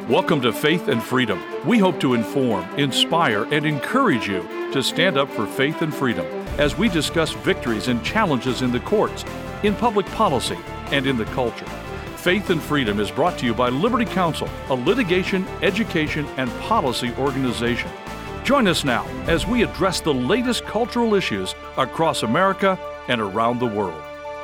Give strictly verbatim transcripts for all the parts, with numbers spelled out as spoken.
Welcome to Faith and Freedom. We hope to inform, inspire, and encourage you to stand up for faith and freedom as we discuss victories and challenges in the courts, in public policy, and in the culture. Faith and Freedom is brought to you by Liberty Counsel, a litigation, education, and policy organization. Join us now as we address the latest cultural issues across America and around the world.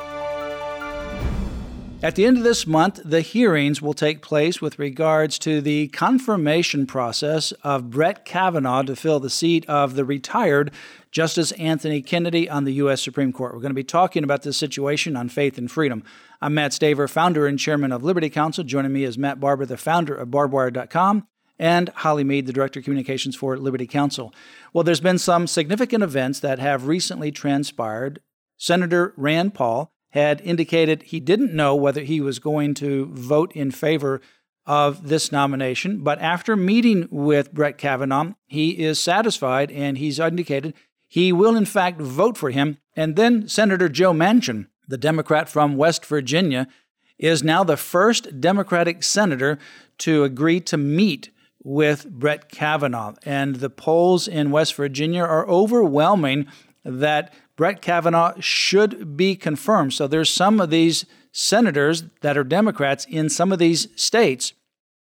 At the end of this month, the hearings will take place with regards to the confirmation process of Brett Kavanaugh to fill the seat of the retired Justice Anthony Kennedy on the U S Supreme Court. We're going to be talking about this situation on Faith and Freedom. I'm Matt Staver, founder and chairman of Liberty Counsel. Joining me is Matt Barber, the founder of barbed wire dot com, and Holly Mead, the director of communications for Liberty Counsel. Well, there's been some significant events that have recently transpired. Senator Rand Paul had indicated he didn't know whether he was going to vote in favor of this nomination. But after meeting with Brett Kavanaugh, he is satisfied, and he's indicated he will, in fact, vote for him. And then Senator Joe Manchin, the Democrat from West Virginia, is now the first Democratic senator to agree to meet with Brett Kavanaugh. And the polls in West Virginia are overwhelming that Brett Kavanaugh should be confirmed. So there's some of these senators that are Democrats in some of these states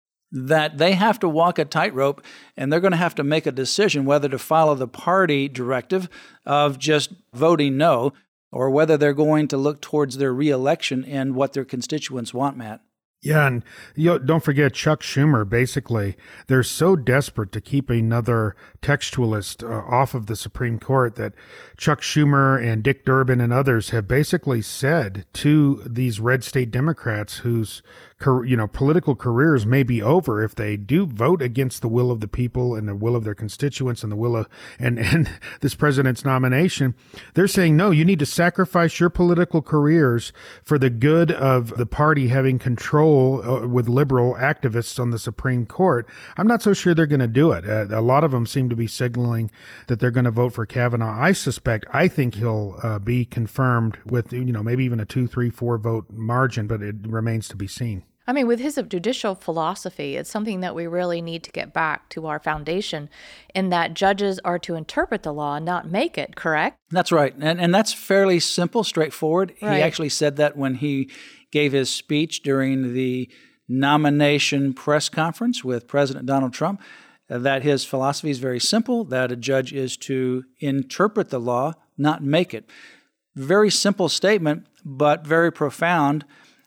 that they have to walk a tightrope, and they're going to have to make a decision whether to follow the party directive of just voting no, or whether they're going to look towards their reelection and what their constituents want, Matt. Yeah, and you know, don't forget Chuck Schumer. Basically, they're so desperate to keep another textualist uh, off of the Supreme Court that Chuck Schumer and Dick Durbin and others have basically said to these red state Democrats whose you know political careers may be over if they do vote against the will of the people and the will of their constituents and the will of and and this president's nomination. They're saying, no, you need to sacrifice your political careers for the good of the party having control uh, with liberal activists on the Supreme Court. I'm not so sure they're going to do it. Uh, a lot of them seem to be signaling that they're going to vote for Kavanaugh. I suspect, I think he'll uh, be confirmed with, you know, maybe even a two, three, four vote margin, but it remains to be seen. I mean, with his judicial philosophy, it's something that we really need to get back to our foundation, in that judges are to interpret the law, not make it, correct? That's right. And and that's fairly simple, straightforward. Right. He actually said that when he gave his speech during the nomination press conference with President Donald Trump, uh, that his philosophy is very simple, that a judge is to interpret the law, not make it. Very simple statement, but very profound.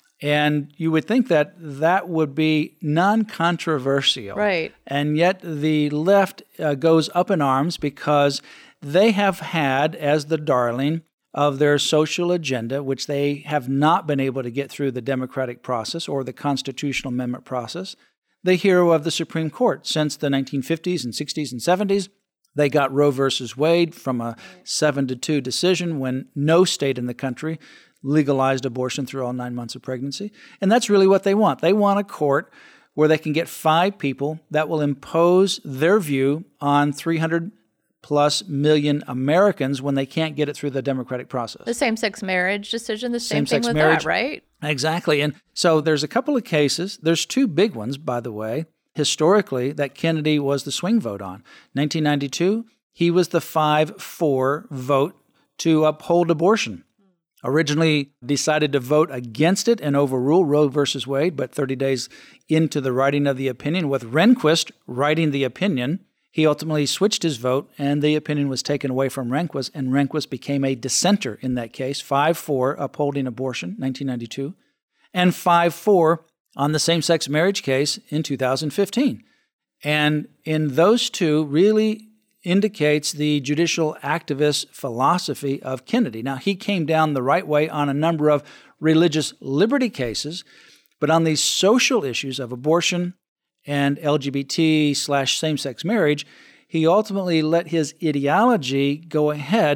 And you would think that that would be non-controversial. Right. And yet the left uh, goes up in arms because they have had as the darling of their social agenda, which they have not been able to get through the democratic process or the constitutional amendment process, the hero of the Supreme Court. Since the nineteen fifties and sixties and seventies, they got Roe versus Wade from a seven to two decision when no state in the country legalized abortion through all nine months of pregnancy. And that's really what they want. They want a court where they can get five people that will impose their view on three hundred plus million Americans when they can't get it through the democratic process. The same-sex marriage decision, the same Same-sex thing with marriage. that, right? Exactly. And so there's a couple of cases. There's two big ones, by the way, historically, that Kennedy was the swing vote on. nineteen ninety-two, he was the five four vote to uphold abortion. Originally decided to vote against it and overrule Roe versus Wade, but thirty days into the writing of the opinion, with Rehnquist writing the opinion, he ultimately switched his vote, and the opinion was taken away from Rehnquist, and Rehnquist became a dissenter in that case, five four upholding abortion, nineteen ninety-two, and five four on the same-sex marriage case in two thousand fifteen. And in those two really indicates the judicial activist philosophy of Kennedy. Now, he came down the right way on a number of religious liberty cases, but on these social issues of abortion and L G B T slash same-sex marriage, he ultimately let his ideology go ahead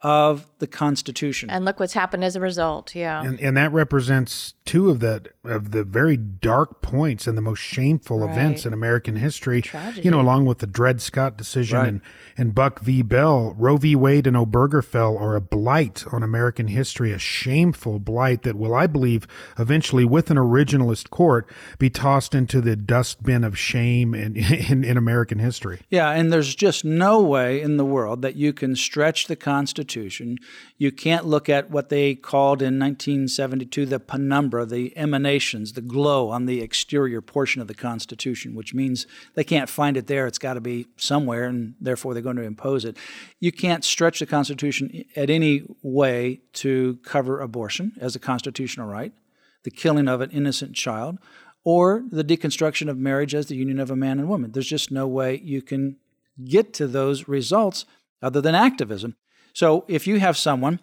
of the Constitution. And look what's happened as a result, yeah. And, and that represents two of the of the very dark points and the most shameful Right. events in American history. Tragedy. You know, along with the Dred Scott decision Right. and, and Buck v. Bell, Roe v. Wade and Obergefell are a blight on American history, a shameful blight that will, I believe, eventually, with an originalist court, be tossed into the dustbin of shame in, in, in American history. Yeah, and there's just no way in the world that you can stretch the Constitution. You can't look at what they called in nineteen seventy-two the penumbra, the emanations, the glow on the exterior portion of the Constitution, which means they can't find it there. It's got to be somewhere, and therefore they're going to impose it. You can't stretch the Constitution at any way to cover abortion as a constitutional right, the killing of an innocent child, or the deconstruction of marriage as the union of a man and woman. There's just no way you can get to those results other than activism. So if you have someone,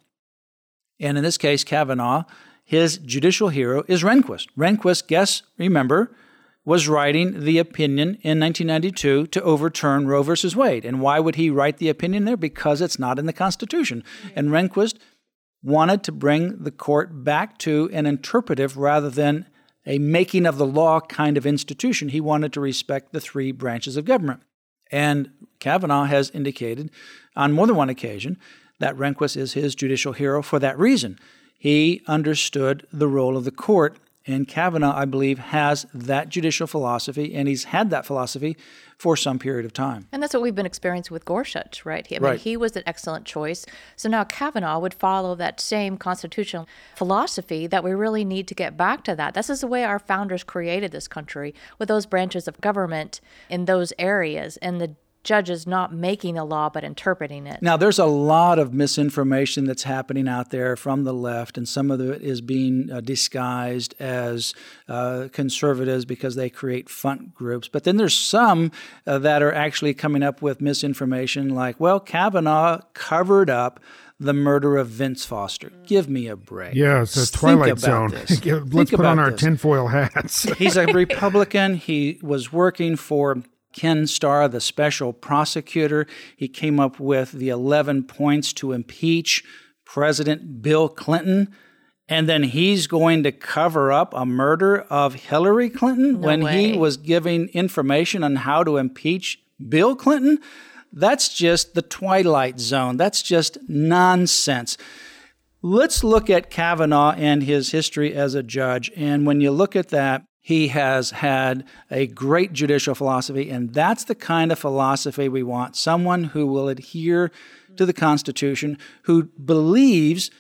and in this case, Kavanaugh, his judicial hero is Rehnquist. Rehnquist, guess, remember, was writing the opinion in nineteen ninety-two to overturn Roe versus Wade. And why would he write the opinion there? Because it's not in the Constitution. And Rehnquist wanted to bring the court back to an interpretive rather than a making of the law kind of institution. He wanted to respect the three branches of government. And Kavanaugh has indicated on more than one occasion that Rehnquist is his judicial hero for that reason. He understood the role of the court, and Kavanaugh, I believe, has that judicial philosophy, and he's had that philosophy for some period of time. And that's what we've been experiencing with Gorsuch, right? I mean, Right. he was an excellent choice. So now Kavanaugh would follow that same constitutional philosophy that we really need to get back to that. This is the way our founders created this country, with those branches of government in those areas, and the judges not making a law but interpreting it. Now, there's a lot of misinformation that's happening out there from the left, and some of it is being uh, disguised as uh, conservatives because they create front groups. But then there's some uh, that are actually coming up with misinformation like, well, Kavanaugh covered up the murder of Vince Foster. Give me a break. Yeah, it's a Think Twilight about Zone. this. Let's Think put about on our this. tinfoil hats. He's a Republican. He was working for Ken Starr, the special prosecutor. He came up with the eleven points to impeach President Bill Clinton. And then he's going to cover up a murder of Hillary Clinton No when way. he was giving information on how to impeach Bill Clinton? That's just the Twilight Zone. That's just nonsense. Let's look at Kavanaugh and his history as a judge. And when you look at that, he has had a great judicial philosophy, and that's the kind of philosophy we want. Someone who will adhere to the Constitution, who believes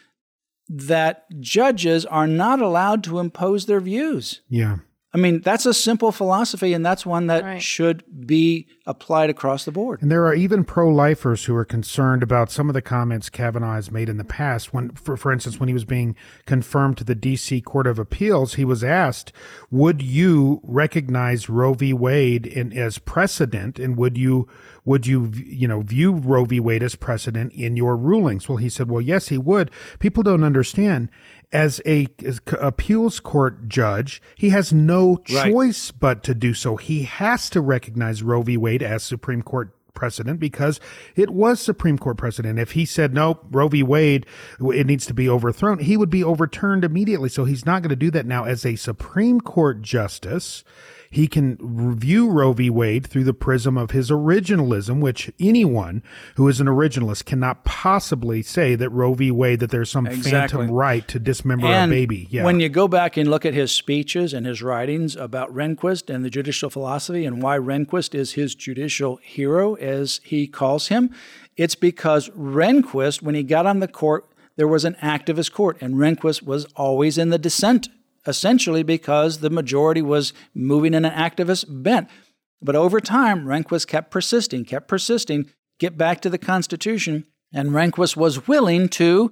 that judges are not allowed to impose their views. Yeah. I mean, that's a simple philosophy, and that's one that Right. should be applied across the board. And there are even pro-lifers who are concerned about some of the comments Kavanaugh has made in the past. When, for, for instance, when he was being confirmed to the D C Court of Appeals, he was asked, would you recognize Roe v. Wade in, as precedent, and would you would you you know view Roe v. Wade as precedent in your rulings? Well, he said, well, yes, he would. People don't understand. As a as appeals court judge, he has no Right. choice but to do so. He has to recognize Roe v. Wade as Supreme Court precedent because it was Supreme Court precedent. If he said, no, Roe v. Wade, it needs to be overthrown, he would be overturned immediately. So he's not going to do that now. As a Supreme Court justice, he can review Roe v. Wade through the prism of his originalism, which anyone who is an originalist cannot possibly say that Roe v. Wade, that there's some Exactly. phantom right to dismember And a baby. Yeah. when you go back and look at his speeches and his writings about Rehnquist and the judicial philosophy and why Rehnquist is his judicial hero, as he calls him, it's because Rehnquist, when he got on the court, there was an activist court, and Rehnquist was always in the dissent, essentially because the majority was moving in an activist bent. But over time, Rehnquist kept persisting, kept persisting, get back to the Constitution, and Rehnquist was willing to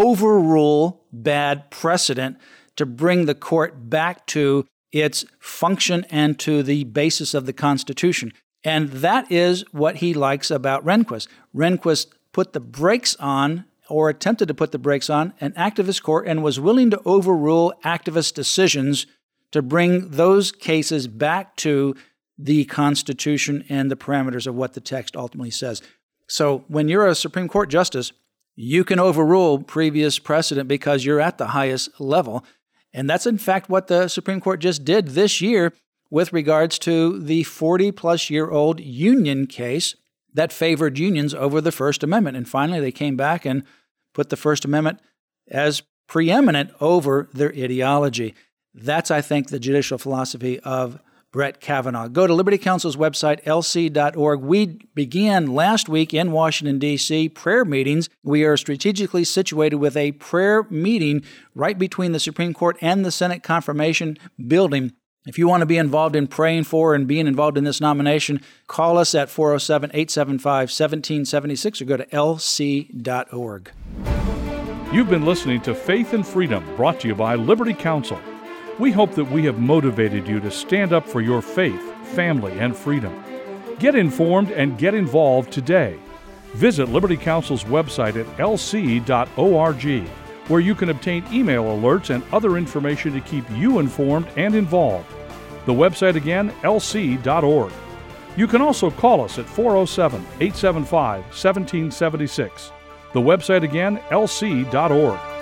overrule bad precedent to bring the court back to its function and to the basis of the Constitution. And that is what he likes about Rehnquist. Rehnquist put the brakes on, or attempted to put the brakes on, an activist court and was willing to overrule activist decisions to bring those cases back to the Constitution and the parameters of what the text ultimately says. So when you're a Supreme Court justice, you can overrule previous precedent because you're at the highest level. And that's in fact what the Supreme Court just did this year with regards to the forty-plus-year-old union case that favored unions over the First Amendment. And finally, they came back and put the First Amendment as preeminent over their ideology. That's, I think, the judicial philosophy of Brett Kavanaugh. Go to Liberty Counsel's website, L C dot org. We began last week in Washington, D C, prayer meetings. We are strategically situated with a prayer meeting right between the Supreme Court and the Senate Confirmation Building. If you want to be involved in praying for and being involved in this nomination, call us at four oh seven, eight seven five, one seven seven six or go to L C dot org. You've been listening to Faith and Freedom, brought to you by Liberty Counsel. We hope that we have motivated you to stand up for your faith, family, and freedom. Get informed and get involved today. Visit Liberty Counsel's website at L C dot org, where you can obtain email alerts and other information to keep you informed and involved. The website again, L C dot org. You can also call us at four oh seven, eight seven five, one seven seven six. The website again, L C dot org.